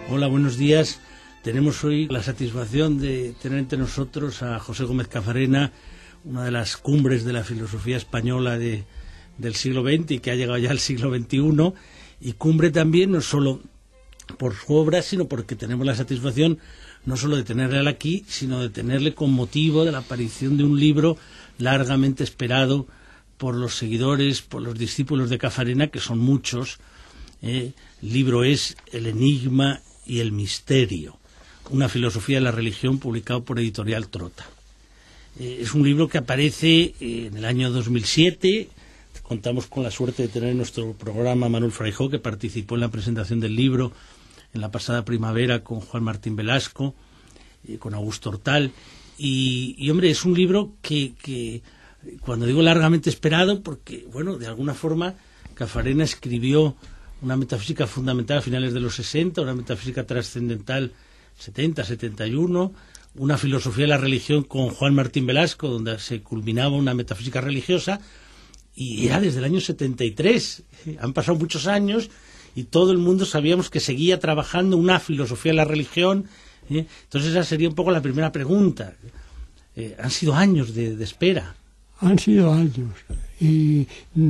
Hola, buenos días. Tenemos hoy la satisfacción de tener entre nosotros a José Gómez Cafarena, una de las cumbres de la filosofía española del siglo XX y que ha llegado ya al siglo XXI, y cumbre también no solo por su obra, sino porque tenemos la satisfacción no solo de tenerle aquí, sino de tenerle con motivo de la aparición de un libro largamente esperado por los seguidores, por los discípulos de Cafarena, que son muchos. El libro es El enigma y el misterio, una filosofía de la religión, publicado por Editorial Trota. Es un libro que aparece en el año 2007. Contamos con la suerte de tener en nuestro programa a Manuel Fraijó, que participó en la presentación del libro en la pasada primavera con Juan Martín Velasco, con Augusto Hortal. Y hombre, es un libro que cuando digo largamente esperado, porque, bueno, de alguna forma Cafarena escribió una metafísica fundamental a finales de los 60, una metafísica trascendental 70, 71, una filosofía de la religión con Juan Martín Velasco, donde se culminaba una metafísica religiosa, y era desde el año 73. Han pasado muchos años y todo el mundo sabíamos que seguía trabajando una filosofía de la religión. Entonces esa sería un poco la primera pregunta. Han sido años de espera. Han sido años, y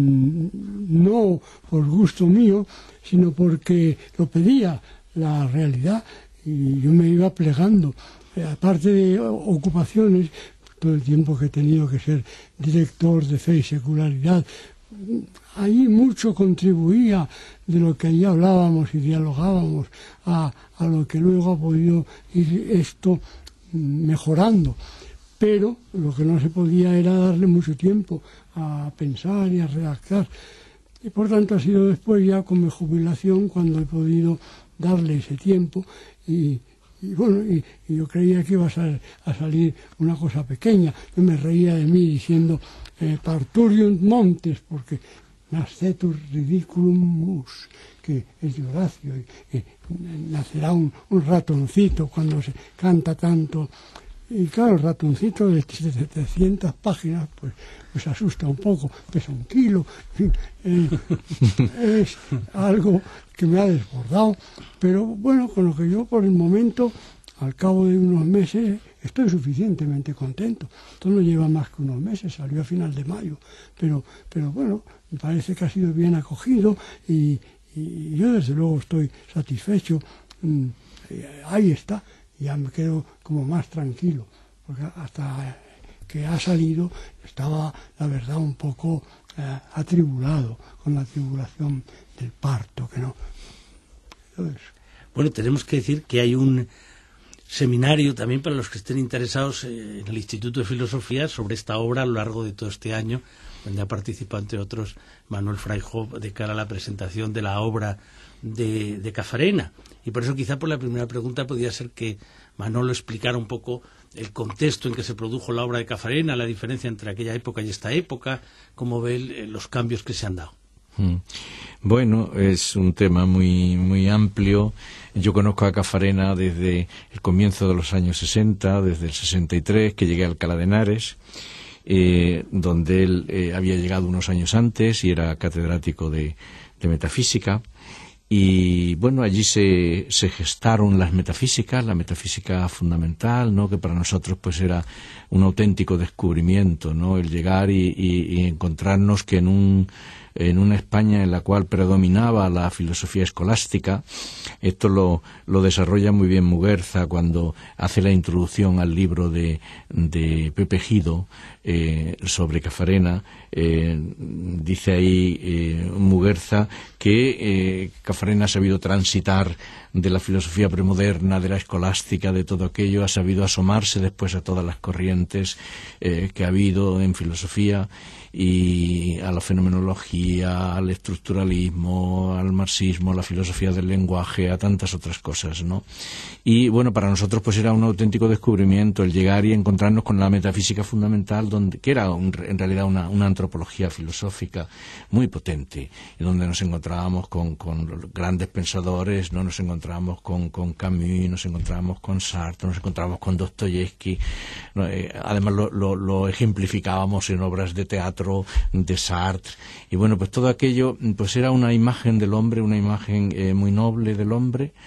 no por gusto mío, sino porque lo pedía la realidad, y yo me iba plegando. Aparte de ocupaciones, todo el tiempo que he tenido que ser director de Fe y Secularidad, ahí mucho contribuía de lo que allí hablábamos y dialogábamos a lo que luego ha podido ir esto mejorando. Pero lo que no se podía era darle mucho tiempo a pensar y a redactar. Y por tanto ha sido después, ya con mi jubilación, cuando he podido darle ese tiempo. Y yo creía que iba a salir una cosa pequeña. Yo me reía de mí diciendo parturiunt montes, porque nascetur ridiculum mus, que es de Horacio, y nacerá un ratoncito cuando se canta tanto. Y claro, el ratoncito de 700 páginas pues asusta un poco, pesa 1 kilo, en fin, es algo que me ha desbordado, pero bueno, con lo que yo por el momento, al cabo de unos meses, estoy suficientemente contento. Esto no lleva más que unos meses, salió a final de mayo, pero bueno, me parece que ha sido bien acogido, y yo desde luego estoy satisfecho. Ahí está. Ya me quedo como más tranquilo, porque hasta que ha salido estaba, la verdad, un poco atribulado con la tribulación del parto, que no. Entonces, bueno, tenemos que decir que hay un seminario también para los que estén interesados en el Instituto de Filosofía sobre esta obra a lo largo de todo este año, donde ha participado, entre otros, Manuel Fraijó, de cara a la presentación de la obra de Cafarena. Y por eso quizá por la primera pregunta podría ser que Manolo explicara un poco el contexto en que se produjo la obra de Cafarena, la diferencia entre aquella época y esta época, cómo ve los cambios que se han dado. Bueno, es un tema muy, muy amplio. Yo conozco a Cafarena desde el comienzo de los años 60, desde el 63, que llegué a Alcalá de Henares, donde él había llegado unos años antes y era catedrático de metafísica. Y bueno, allí se gestaron las metafísicas, la metafísica fundamental, ¿no?, que para nosotros pues era un auténtico descubrimiento, ¿no?, el llegar y encontrarnos que en una España en la cual predominaba la filosofía escolástica. Esto lo desarrolla muy bien Muguerza cuando hace la introducción al libro de Pepe Gido sobre Cafarena. Dice ahí Muguerza que Cafarena ha sabido transitar de la filosofía premoderna, de la escolástica, de todo aquello, ha sabido asomarse después a todas las corrientes que ha habido en filosofía, y a la fenomenología, al estructuralismo, al marxismo, a la filosofía del lenguaje, a tantas otras cosas, ¿no? Y bueno, para nosotros pues era un auténtico descubrimiento el llegar y encontrarnos con la metafísica fundamental, que era en realidad una antropología filosófica muy potente, y donde nos encontrábamos con los grandes pensadores, ¿no? Nos encontrábamos con Camus, nos encontrábamos con Sartre, nos encontrábamos con Dostoyevsky, ¿no? Además lo ejemplificábamos en obras de teatro de Sartre, y bueno, pues todo aquello pues era una imagen del hombre, una imagen muy noble del hombre,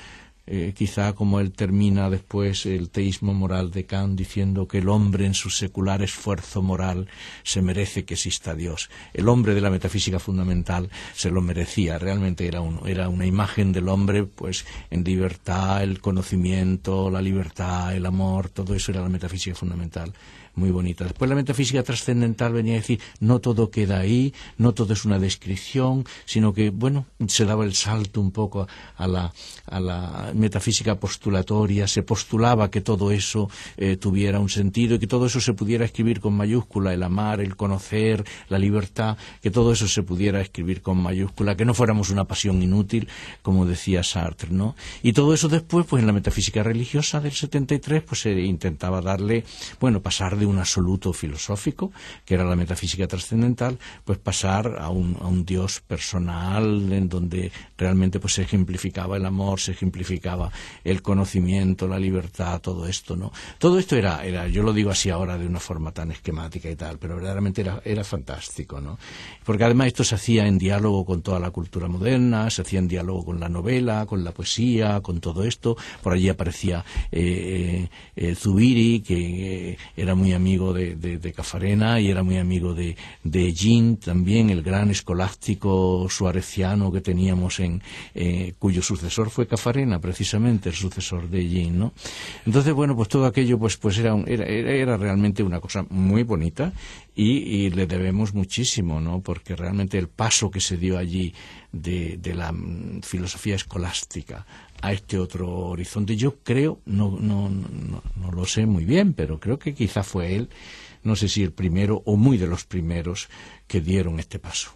quizá como él termina después el teísmo moral de Kant diciendo que el hombre en su secular esfuerzo moral se merece que exista Dios. El hombre de la metafísica fundamental se lo merecía, realmente era una imagen del hombre pues en libertad, el conocimiento, la libertad, el amor, todo eso era la metafísica fundamental. Muy bonita. Después la metafísica trascendental venía a decir, no todo queda ahí, no todo es una descripción, sino que, bueno, se daba el salto un poco a la metafísica postulatoria, se postulaba que todo eso tuviera un sentido y que todo eso se pudiera escribir con mayúscula, el amar, el conocer, la libertad, que todo eso se pudiera escribir con mayúscula, que no fuéramos una pasión inútil, como decía Sartre, ¿no? Y todo eso después, pues en la metafísica religiosa del 73, pues se intentaba darle, bueno, pasar de un absoluto filosófico, que era la metafísica trascendental, pues pasar a un Dios personal, en donde realmente pues se ejemplificaba el amor, se ejemplificaba el conocimiento, la libertad, todo esto, ¿no? Todo esto era, yo lo digo así ahora de una forma tan esquemática y tal, pero verdaderamente era fantástico, ¿no? Porque además esto se hacía en diálogo con toda la cultura moderna, se hacía en diálogo con la novela, con la poesía, con todo esto. Por allí aparecía Zubiri, que era muy amigo de Caffarena y era muy amigo de Jean también, el gran escolástico suareciano que teníamos cuyo sucesor fue Caffarena, precisamente el sucesor de Jean, ¿no? Entonces, bueno, pues todo aquello pues era realmente una cosa muy bonita y le debemos muchísimo, ¿no? Porque realmente el paso que se dio allí de la filosofía escolástica a este otro horizonte, yo creo, no lo sé muy bien, pero creo que quizá fue él, no sé si el primero o muy de los primeros que dieron este paso.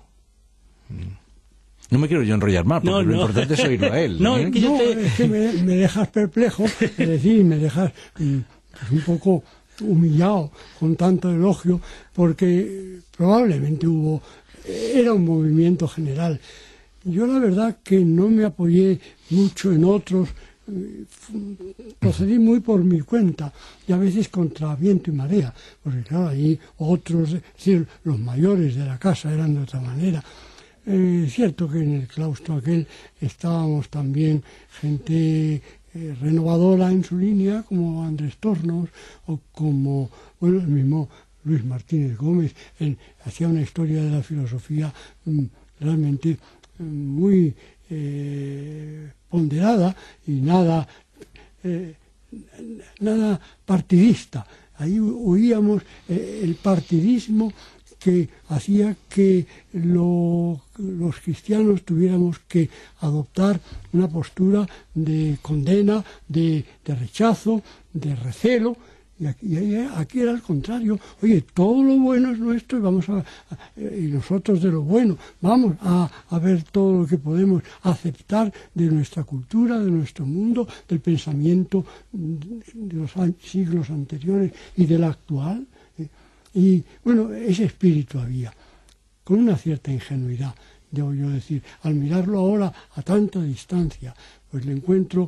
No me quiero yo enrollar más, porque lo importante es oírlo a él. Es que me dejas perplejo, es decir, me dejas pues un poco humillado con tanto elogio, porque probablemente era un movimiento general. Yo la verdad que no me apoyé mucho en otros, procedí muy por mi cuenta y a veces contra viento y marea, porque claro, ahí otros, es decir, los mayores de la casa eran de otra manera. Es cierto que en el claustro aquel estábamos también gente renovadora en su línea, como Andrés Tornos o como, bueno, el mismo Luis Martínez Gómez. Él hacía una historia de la filosofía realmente muy ponderada y nada partidista. Ahí oíamos el partidismo que hacía que los cristianos tuviéramos que adoptar una postura de condena, de rechazo, de recelo. Y aquí era al contrario. Oye, todo lo bueno es nuestro y nosotros de lo bueno vamos a ver todo lo que podemos aceptar de nuestra cultura, de nuestro mundo, del pensamiento de los siglos anteriores y del actual. Y bueno, ese espíritu había, con una cierta ingenuidad, debo yo decir. Al mirarlo ahora a tanta distancia, pues lo encuentro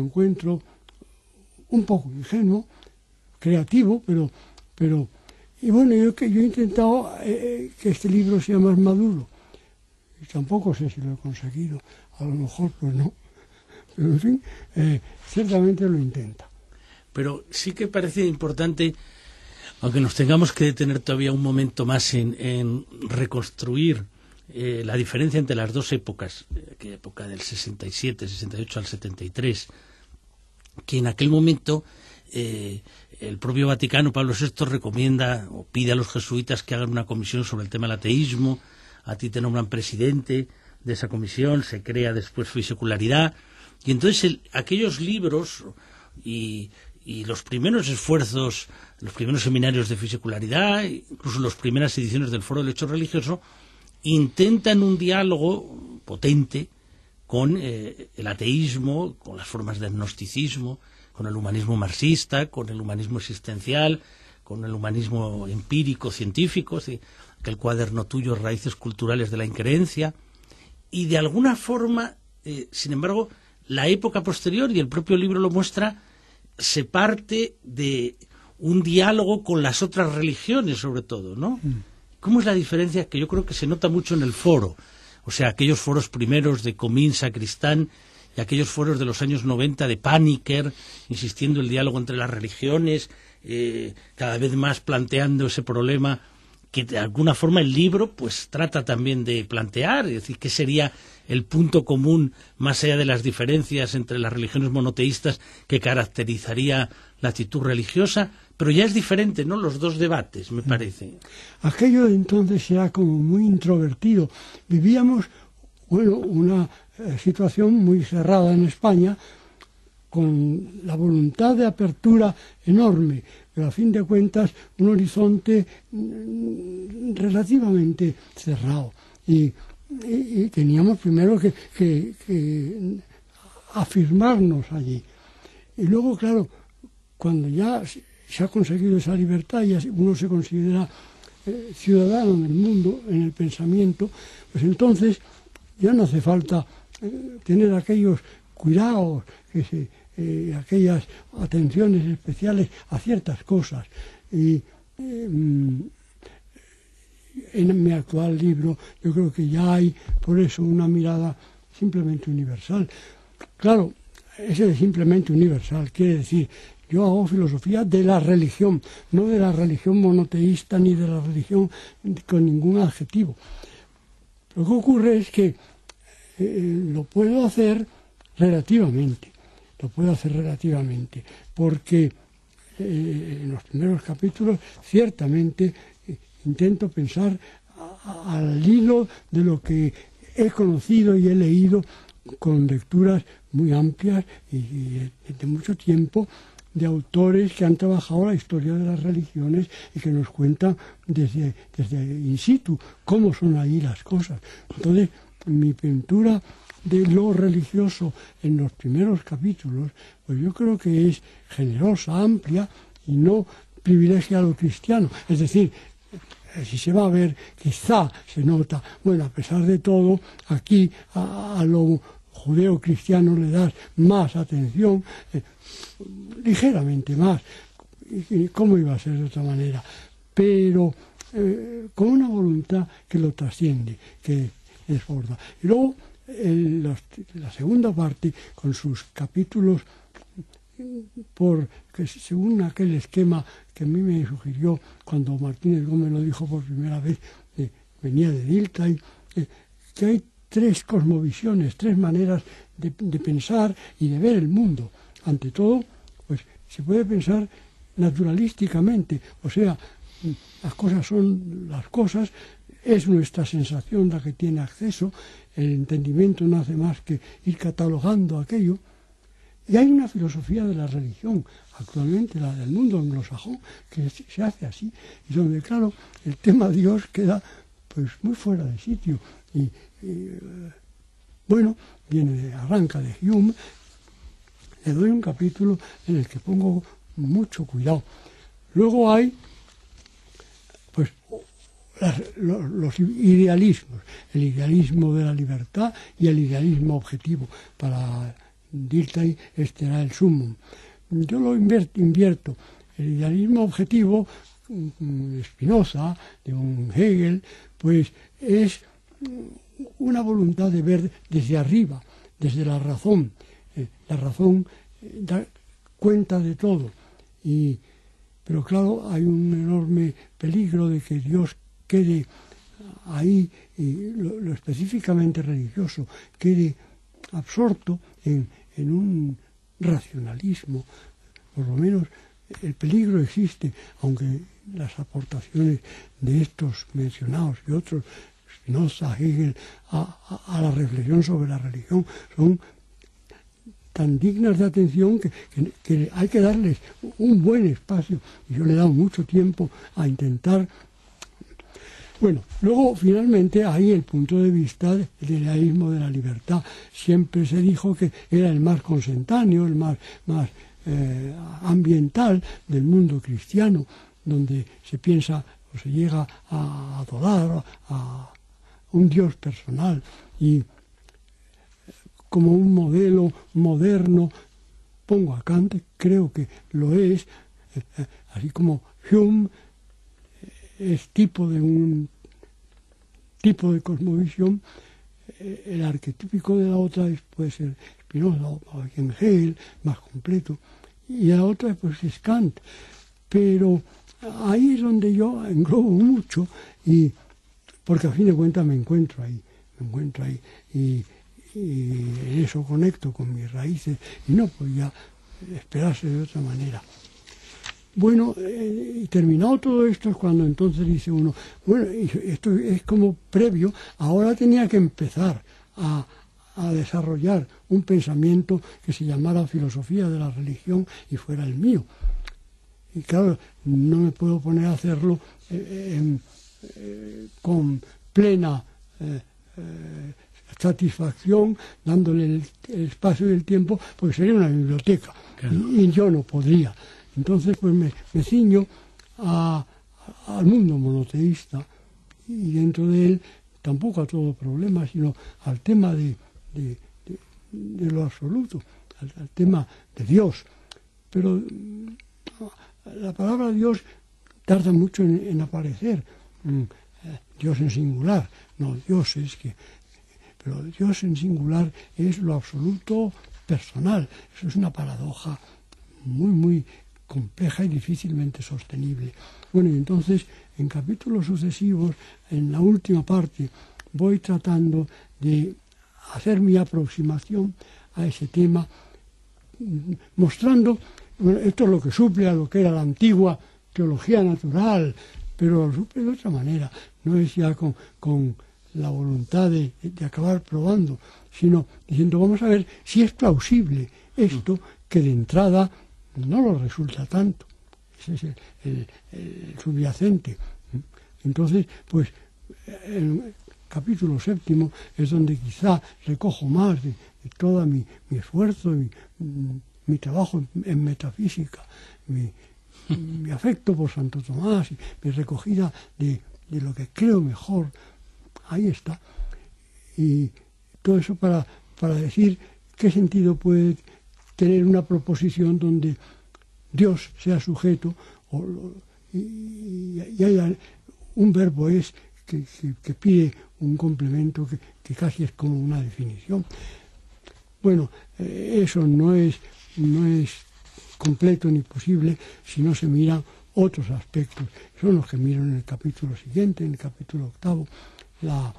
un poco ingenuo, creativo, pero y bueno, yo he intentado que este libro sea más maduro, y tampoco sé si lo he conseguido, a lo mejor pues no, pero en fin, ciertamente lo intenta. Pero sí que parece importante, aunque nos tengamos que detener todavía un momento más en reconstruir la diferencia entre las dos épocas, aquella época del 67, 68 al 73, que en aquel momento el propio Vaticano, Pablo VI, recomienda o pide a los jesuitas que hagan una comisión sobre el tema del ateísmo. A ti te nombran presidente de esa comisión, se crea después Fisecularidad, y entonces aquellos libros y los primeros esfuerzos, los primeros seminarios de Fisecularidad, incluso las primeras ediciones del Foro del Hecho Religioso, intentan un diálogo potente con el ateísmo, con las formas de agnosticismo, con el humanismo marxista, con el humanismo existencial, con el humanismo empírico, científico, aquel cuaderno tuyo, Raíces culturales de la increencia, y de alguna forma, sin embargo, la época posterior, y el propio libro lo muestra, se parte de un diálogo con las otras religiones, sobre todo, ¿no? ¿Cómo es la diferencia? Que yo creo que se nota mucho en el foro, o sea, aquellos foros primeros de Comín, Sacristán, y aquellos foros de los años 90 de Paniker, insistiendo en el diálogo entre las religiones, cada vez más planteando ese problema que de alguna forma el libro pues trata también de plantear, es decir, qué sería el punto común más allá de las diferencias entre las religiones monoteístas que caracterizaría la actitud religiosa, pero ya es diferente, ¿no?, los dos debates, me parece. Aquello de entonces era como muy introvertido. Vivíamos, bueno, una situación muy cerrada en España, con la voluntad de apertura enorme, pero a fin de cuentas un horizonte relativamente cerrado. Y teníamos primero que afirmarnos allí. Y luego, claro, cuando ya se ha conseguido esa libertad y uno se considera ciudadano del mundo, en el pensamiento, pues entonces ya no hace falta tener aquellos cuidados, aquellas atenciones especiales a ciertas cosas. Y en mi actual libro yo creo que ya hay por eso una mirada simplemente universal. Claro, ese de simplemente universal quiere decir, yo hago filosofía de la religión, no de la religión monoteísta ni de la religión con ningún adjetivo. Lo que ocurre es que lo puedo hacer relativamente, porque en los primeros capítulos ciertamente intento pensar al hilo de lo que he conocido y he leído con lecturas muy amplias y de mucho tiempo, de autores que han trabajado la historia de las religiones y que nos cuentan desde in situ cómo son ahí las cosas. Entonces, mi pintura de lo religioso en los primeros capítulos, pues yo creo que es generosa, amplia y no privilegia a lo cristiano. Es decir, si se va a ver, quizá se nota, bueno, a pesar de todo, aquí a lo judeo-cristiano le das más atención, ligeramente más. ¿Cómo iba a ser de otra manera? Pero con una voluntad que lo trasciende, que desborda. Y luego, la segunda parte, con sus capítulos, que según aquel esquema que a mí me sugirió cuando Martínez Gómez lo dijo por primera vez, venía de Dilthey, que hay tres cosmovisiones, tres maneras de pensar y de ver el mundo. Ante todo, pues se puede pensar naturalísticamente, o sea, las cosas son las cosas, es nuestra sensación la que tiene acceso, el entendimiento no hace más que ir catalogando aquello. Y hay una filosofía de la religión, actualmente la del mundo anglosajón, que se hace así, y donde, claro, el tema Dios queda pues muy fuera de sitio. Y bueno, arranca de Hume. Le doy un capítulo en el que pongo mucho cuidado. Luego hay pues los idealismos, el idealismo de la libertad y el idealismo objetivo. Para Dilthey este era el sumum. Yo lo invierto. El idealismo objetivo, Spinoza, de un Hegel, pues es una voluntad de ver desde arriba, desde la razón. La razón da cuenta de todo. Pero claro, hay un enorme peligro de que Dios quede ahí, y lo específicamente religioso, quede absorto en un racionalismo. Por lo menos el peligro existe, aunque las aportaciones de estos mencionados y otros, Spinoza, Hegel, a la reflexión sobre la religión, son tan dignas de atención que hay que darles un buen espacio. Y yo le he dado mucho tiempo a intentar. Bueno, luego finalmente hay el punto de vista del idealismo de la libertad. Siempre se dijo que era el más consentáneo, el más ambiental del mundo cristiano, donde se piensa o se llega a adorar a un Dios personal y como un modelo moderno. Pongo a Kant, creo que lo es, así como Hume es tipo de cosmovisión, el arquetípico de la otra puede ser Spinoza o bien Hegel, más completo, y la otra pues es Kant. Pero ahí es donde yo englobo mucho, y porque a fin de cuentas me encuentro ahí, y en eso conecto con mis raíces, y no podía esperarse de otra manera. Bueno, y terminado todo esto es cuando entonces dice uno, bueno, esto es como previo, ahora tenía que empezar a desarrollar un pensamiento que se llamara filosofía de la religión y fuera el mío. Y claro, no me puedo poner a hacerlo con plena satisfacción, dándole el espacio y el tiempo, porque sería una biblioteca, claro. Y yo no podría. Entonces pues me ciño al mundo monoteísta, y dentro de él tampoco a todo problema, sino al tema de lo absoluto, al tema de Dios. Pero la palabra Dios tarda mucho en aparecer. Dios en singular, no dioses, pero Dios en singular es lo absoluto personal. Eso es una paradoja muy, muy compleja y difícilmente sostenible. Bueno, y entonces en capítulos sucesivos, en la última parte, voy tratando de hacer mi aproximación a ese tema, mostrando, bueno, esto es lo que suple a lo que era la antigua teología natural, pero lo suple de otra manera, no es ya con la voluntad de acabar probando, sino diciendo, vamos a ver si es plausible esto, que de entrada no lo resulta tanto. Ese es el subyacente. Entonces, pues, el capítulo 7 es donde quizá recojo más de todo mi esfuerzo, mi trabajo en metafísica, mi afecto por Santo Tomás, y mi recogida de lo que creo mejor. Ahí está. Y todo eso para decir qué sentido puede tener una proposición donde Dios sea sujeto y haya un verbo es que pide un complemento que casi es como una definición. Bueno, eso no es completo ni posible si no se miran otros aspectos. Son los que miro en el capítulo siguiente, en el capítulo 8, la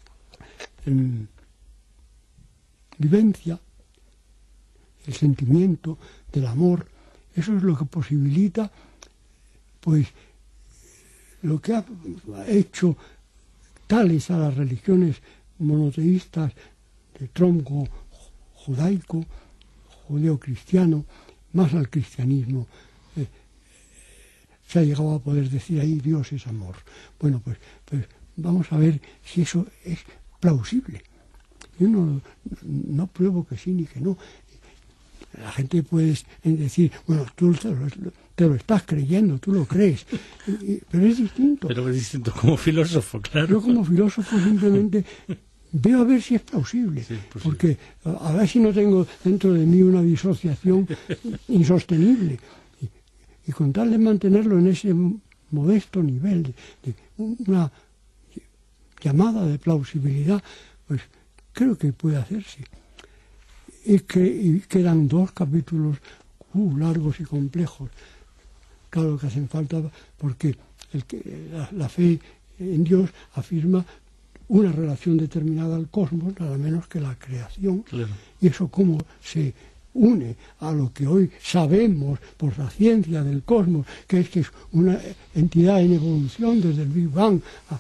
vivencia, el sentimiento del amor. Eso es lo que posibilita, pues, lo que ha hecho tales a las religiones monoteístas de tronco judaico, judeo-cristiano, más al cristianismo. Se ha llegado a poder decir ahí Dios es amor. Bueno, pues vamos a ver si eso es plausible. Yo no pruebo que sí ni que no. La gente puede decir, bueno, tú te lo estás creyendo, tú lo crees, pero es distinto. Pero es distinto como filósofo, claro. Yo como filósofo simplemente veo a ver si es plausible, sí, porque a ver si no tengo dentro de mí una disociación insostenible. Y con tal de mantenerlo en ese modesto nivel de una llamada de plausibilidad, pues creo que puede hacerse. Y quedan 2 capítulos largos y complejos. Claro que hacen falta porque la fe en Dios afirma una relación determinada al cosmos, nada menos que la creación. Claro. Y eso cómo se une a lo que hoy sabemos por la ciencia del cosmos, que es una entidad en evolución desde el Big Bang,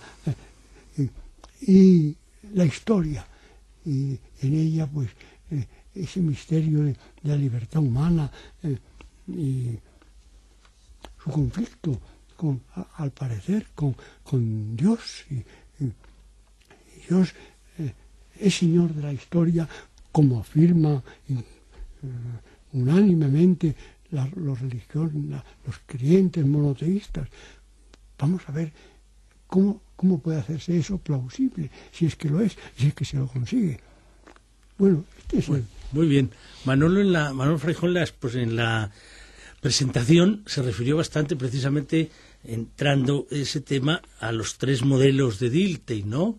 y la historia, y en ella pues ese misterio de la libertad humana y su conflicto al parecer con Dios, y Dios es Señor de la historia, como afirma unánimemente los religiosos, los creyentes monoteístas. Vamos a ver cómo puede hacerse eso plausible, si es que lo es, si es que se lo consigue. Bueno, muy bien. Manuel Feijón, pues en la presentación se refirió bastante, precisamente entrando ese tema, a los 3 modelos de Dilthey, ¿no?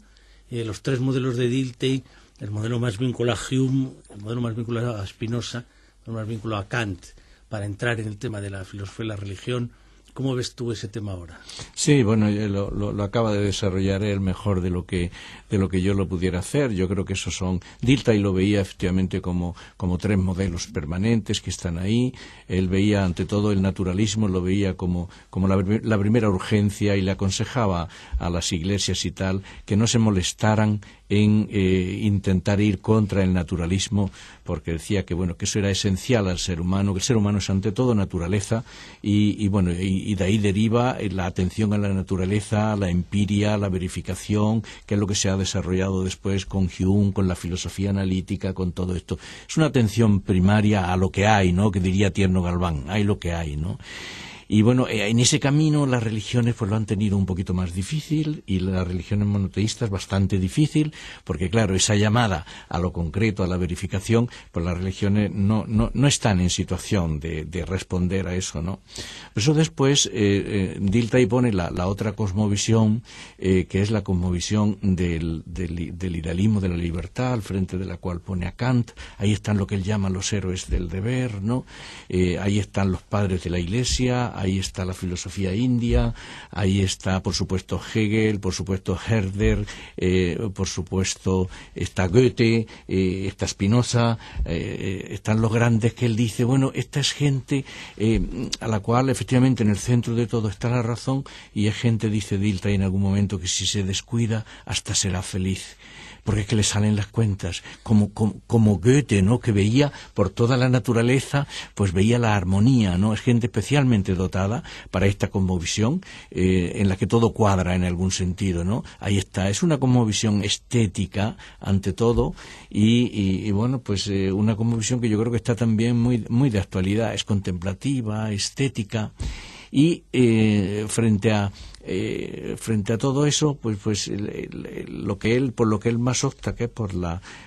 los tres modelos de Dilthey, el modelo más vinculado a Hume, el modelo más vinculado a Spinoza, el modelo más vinculado a Kant, para entrar en el tema de la filosofía y la religión. ¿Cómo ves tú ese tema ahora? Sí, bueno, lo acaba de desarrollar él mejor de lo que yo lo pudiera hacer. Yo creo que esos son... Dilthey lo veía efectivamente como tres modelos permanentes que están ahí. Él veía ante todo el naturalismo, lo veía como la primera urgencia, y le aconsejaba a las iglesias y tal que no se molestaran en intentar ir contra el naturalismo, porque decía que bueno, que eso era esencial al ser humano, que el ser humano es ante todo naturaleza, y de ahí deriva la atención a la naturaleza, la empiria, la verificación, que es lo que se ha desarrollado después con Hume, con la filosofía analítica, con todo esto. Es una atención primaria a lo que hay, ¿no? Que diría Tierno Galván, hay lo que hay, ¿no? Y bueno, en ese camino las religiones pues lo han tenido un poquito más difícil, y las religiones monoteístas bastante difícil, porque claro, esa llamada a lo concreto, a la verificación, pues las religiones no están en situación de responder a eso, ¿no? Por eso después Dilthey pone la otra cosmovisión, que es la cosmovisión del idealismo de la libertad, al frente de la cual pone a Kant. Ahí están lo que él llama los héroes del deber, ¿no? Ahí están los padres de la Iglesia, ahí está la filosofía india, ahí está, por supuesto, Hegel, por supuesto, Herder, por supuesto, está Goethe, está Spinoza, están los grandes que él dice, bueno, esta es gente a la cual, efectivamente, en el centro de todo está la razón, y es gente, dice Dilthey en algún momento, que si se descuida, hasta será feliz. Porque es que le salen las cuentas, como Goethe, ¿no? Que veía por toda la naturaleza, pues veía la armonía, ¿no? Es gente especialmente dotada para esta cosmovisión, en la que todo cuadra en algún sentido, ¿no? Ahí está, es una cosmovisión estética, ante todo, y bueno, pues una cosmovisión que yo creo que está también muy de actualidad, es contemplativa, estética, y frente a todo eso, pues por lo que él más opta, que es por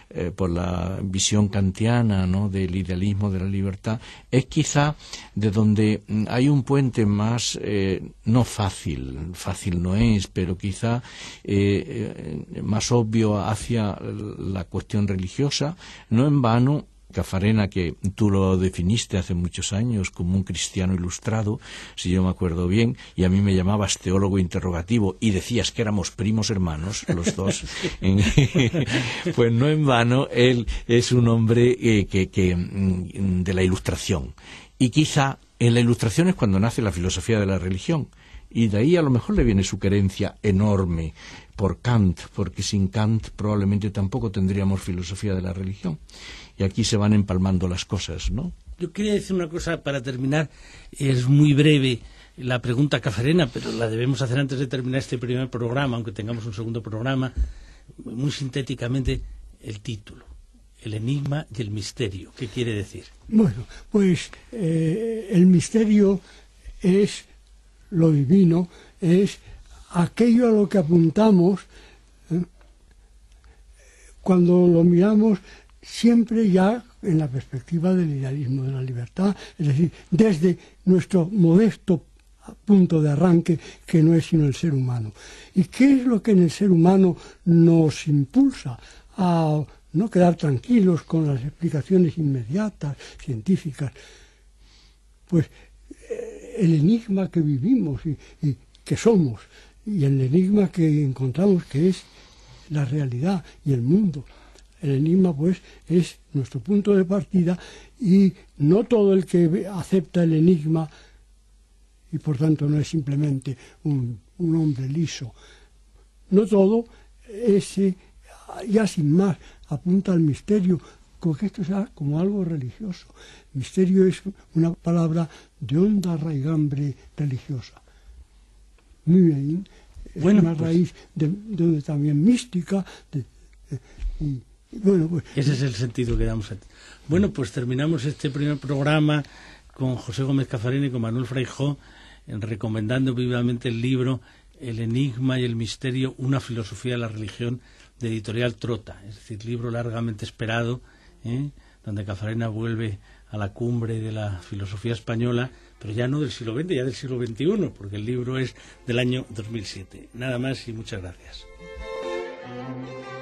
la visión kantiana, ¿no? Del idealismo de la libertad, es quizá de donde hay un puente más no fácil no es, pero quizá más obvio hacia la cuestión religiosa. No en vano Caffarena, que tú lo definiste hace muchos años como un cristiano ilustrado, si yo me acuerdo bien, y a mí me llamabas teólogo interrogativo y decías que éramos primos hermanos, los dos, pues no en vano él es un hombre de la ilustración. Y quizá en la ilustración es cuando nace la filosofía de la religión, y de ahí a lo mejor le viene su querencia enorme por Kant, porque sin Kant probablemente tampoco tendríamos filosofía de la religión. Y aquí se van empalmando las cosas, ¿no? Yo quería decir una cosa para terminar. Es muy breve la pregunta Caffarena, pero la debemos hacer antes de terminar este primer programa, aunque tengamos un segundo programa. Muy sintéticamente, el título: El enigma y el misterio. ¿Qué quiere decir? Bueno, pues el misterio es lo divino, es aquello a lo que apuntamos cuando lo miramos siempre ya en la perspectiva del idealismo de la libertad, es decir, desde nuestro modesto punto de arranque, que no es sino el ser humano. ¿Y qué es lo que en el ser humano nos impulsa a no quedar tranquilos con las explicaciones inmediatas, científicas? Pues el enigma que vivimos y que somos, y el enigma que encontramos, que es la realidad y el mundo. El enigma, pues, es nuestro punto de partida, y no todo el que acepta el enigma, y por tanto no es simplemente un hombre liso, no todo ese, ya sin más, apunta al misterio, como que esto sea como algo religioso. Misterio es una palabra de honda raigambre religiosa. Muy bien, es una raíz de donde también mística, bueno, pues, ese es el sentido que damos a ti. Bueno, pues terminamos este primer programa con José Gómez Caffarena y con Manuel Feijó, recomendando vivamente el libro El enigma y el misterio, una filosofía de la religión, de Editorial Trota. Es decir, libro largamente esperado, donde Caffarena vuelve a la cumbre de la filosofía española, pero ya no del siglo XX, ya del siglo XXI, porque el libro es del año 2007. Nada más y muchas gracias. Música